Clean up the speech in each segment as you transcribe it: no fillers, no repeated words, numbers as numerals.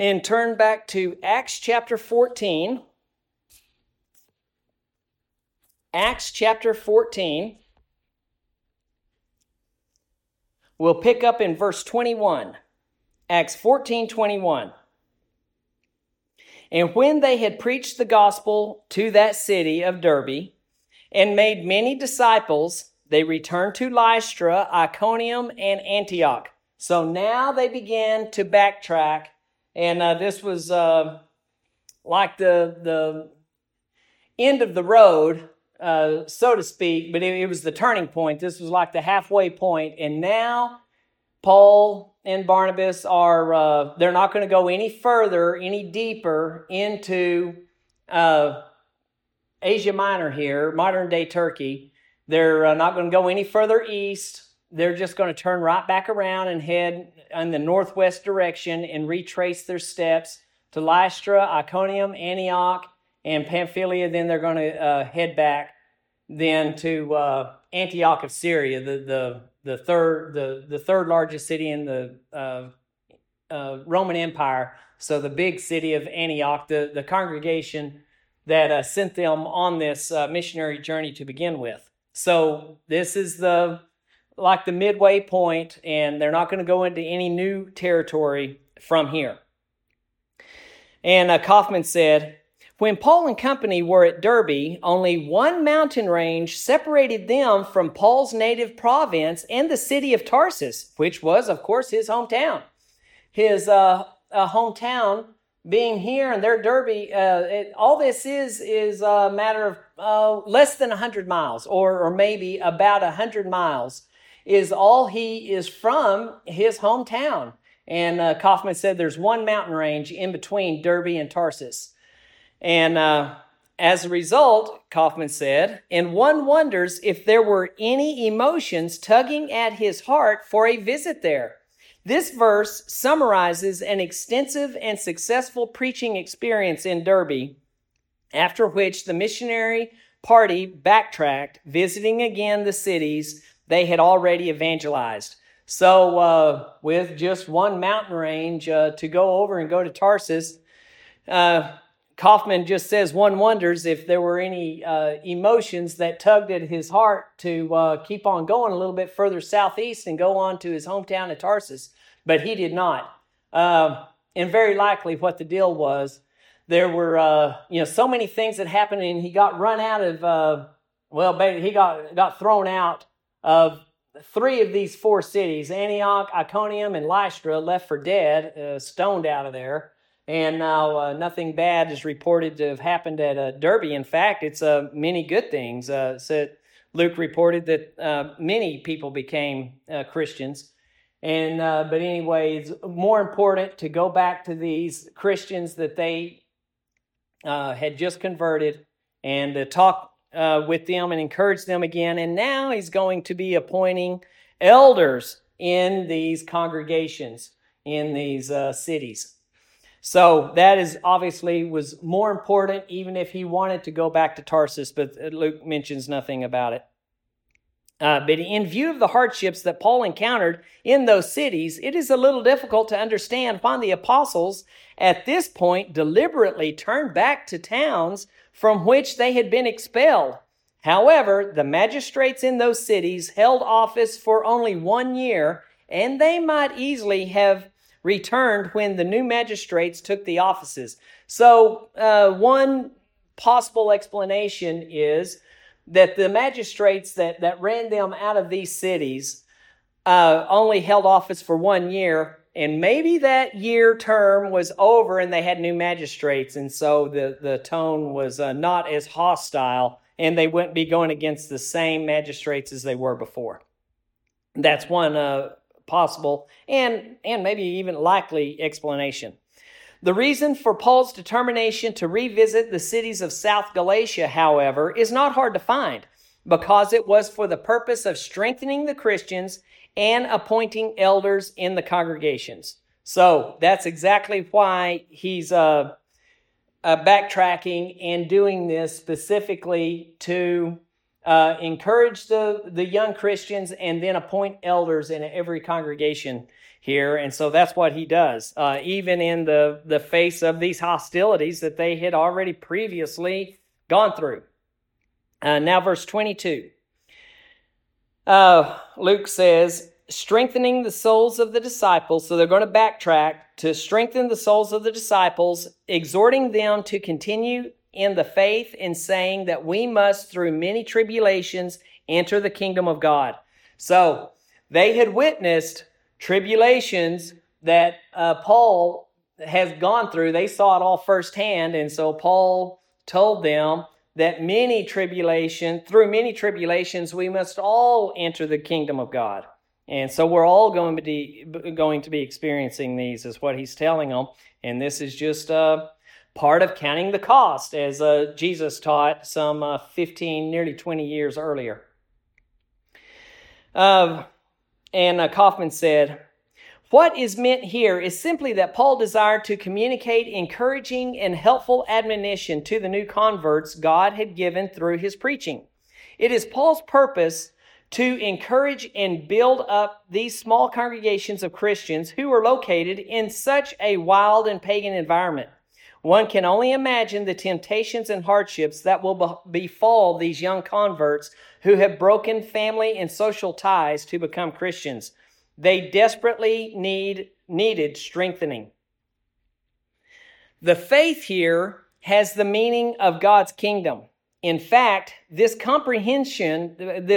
and turn back to Acts chapter 14. Acts chapter 14. We'll pick up in verse 21. Acts 14:21. And when they had preached the gospel to that city of Derbe and made many disciples, they returned to Lystra, Iconium, and Antioch. So now they began to backtrack, and this was like the end of the road, so to speak, but it was the turning point. This was like the halfway point, and now Paul and Barnabas are, they're not going to go any further, any deeper into Asia Minor here, modern-day Turkey. They're not going to go any further east. They're just going to turn right back around and head in the northwest direction and retrace their steps to Lystra, Iconium, Antioch, and Pamphylia. Then they're going to head back then to Antioch of Syria, the third largest city in the Roman Empire. So the big city of Antioch, the congregation that sent them on this missionary journey to begin with. So this is the midway point, and they're not going to go into any new territory from here. And Kaufman said, when Paul and company were at Derbe, only one mountain range separated them from Paul's native province and the city of Tarsus, which was, of course, his hometown. His hometown being here, and their Derbe, all this is a matter of less than 100 miles, or maybe about 100 miles, is all he is from his hometown. And Kaufman said there's one mountain range in between Derbe and Tarsus. And as a result, Kaufman said, and one wonders if there were any emotions tugging at his heart for a visit there. This verse summarizes an extensive and successful preaching experience in Derbe, after which the missionary party backtracked, visiting again the cities they had already evangelized. So with just one mountain range to go over and go to Tarsus, Kaufman just says one wonders if there were any emotions that tugged at his heart to keep on going a little bit further southeast and go on to his hometown of Tarsus. But he did not. And very likely what the deal was, there were so many things that happened, and he got run out of, he got thrown out of 3 of these 4 cities, Antioch, Iconium, and Lystra, left for dead, stoned out of there. And now nothing bad is reported to have happened at Derbe. In fact, it's many good things. So Luke reported that many people became Christians. And but anyway, it's more important to go back to these Christians that they had just converted and to talk with them and encourage them again. And now he's going to be appointing elders in these congregations, in these cities. So that is obviously was more important, even if he wanted to go back to Tarsus, but Luke mentions nothing about it. But in view of the hardships that Paul encountered in those cities, it is a little difficult to understand why the apostles at this point deliberately turned back to towns from which they had been expelled. However, the magistrates in those cities held office for only 1 year, and they might easily have returned when the new magistrates took the offices. So one possible explanation is that the magistrates that ran them out of these cities only held office for 1 year, and maybe that year term was over and they had new magistrates, and so the tone was not as hostile, and they wouldn't be going against the same magistrates as they were before. That's one possible and maybe even likely explanation. The reason for Paul's determination to revisit the cities of South Galatia, however, is not hard to find, because it was for the purpose of strengthening the Christians and appointing elders in the congregations. So that's exactly why he's backtracking and doing this specifically to encourage the young Christians and then appoint elders in every congregation here. And so that's what he does, even in the face of these hostilities that they had already previously gone through. Now verse 22. Luke says, strengthening the souls of the disciples. So they're going to backtrack to strengthen the souls of the disciples, exhorting them to continue in the faith and saying that we must, through many tribulations, enter the kingdom of God. So they had witnessed tribulations that Paul has gone through. They saw it all firsthand. And so Paul told them that through many tribulations, we must all enter the kingdom of God. And so we're all going to be experiencing these, is what he's telling them. And this is just part of counting the cost, as Jesus taught some 15, nearly 20 years earlier. And Kaufman said, what is meant here is simply that Paul desired to communicate encouraging and helpful admonition to the new converts God had given through his preaching. It is Paul's purpose to encourage and build up these small congregations of Christians who are located in such a wild and pagan environment. One can only imagine the temptations and hardships that will befall these young converts who have broken family and social ties to become Christians. They desperately needed strengthening. The faith here has the meaning of God's kingdom. In fact, this comprehensive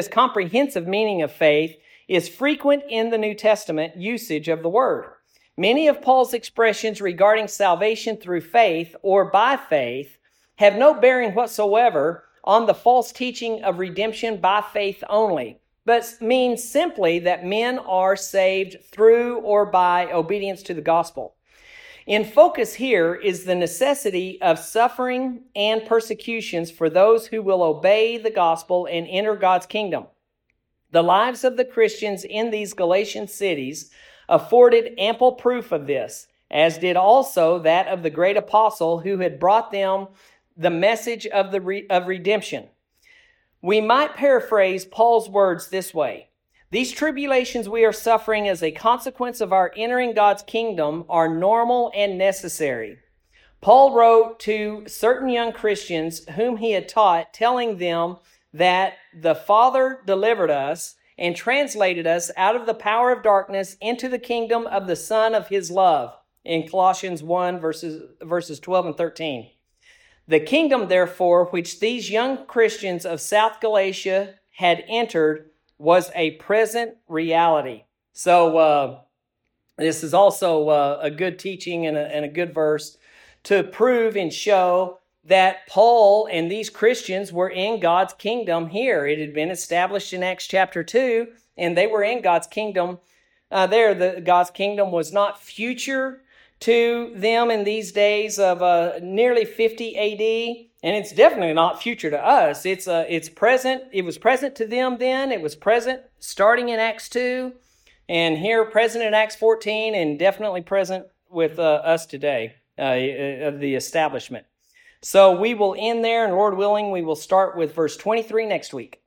meaning of faith is frequent in the New Testament usage of the word. Many of Paul's expressions regarding salvation through faith or by faith have no bearing whatsoever on the false teaching of redemption by faith only, but means simply that men are saved through or by obedience to the gospel. In focus here is the necessity of suffering and persecutions for those who will obey the gospel and enter God's kingdom. The lives of the Christians in these Galatian cities afforded ample proof of this, as did also that of the great apostle who had brought them the message of redemption. We might paraphrase Paul's words this way. These tribulations we are suffering as a consequence of our entering God's kingdom are normal and necessary. Paul wrote to certain young Christians whom he had taught, telling them that the Father delivered us and translated us out of the power of darkness into the kingdom of the Son of his love, in Colossians 1, verses 12 and 13. The kingdom, therefore, which these young Christians of South Galatia had entered was a present reality. So this is also a good teaching and a good verse to prove and show that Paul and these Christians were in God's kingdom here. It had been established in Acts chapter 2, and they were in God's kingdom there. God's kingdom was not future to them in these days of nearly 50 AD, and it's definitely not future to us. It's present. It was present to them then. It was present starting in Acts 2, and here present in Acts 14, and definitely present with us today of the establishment. So we will end there, and Lord willing, we will start with verse 23 next week.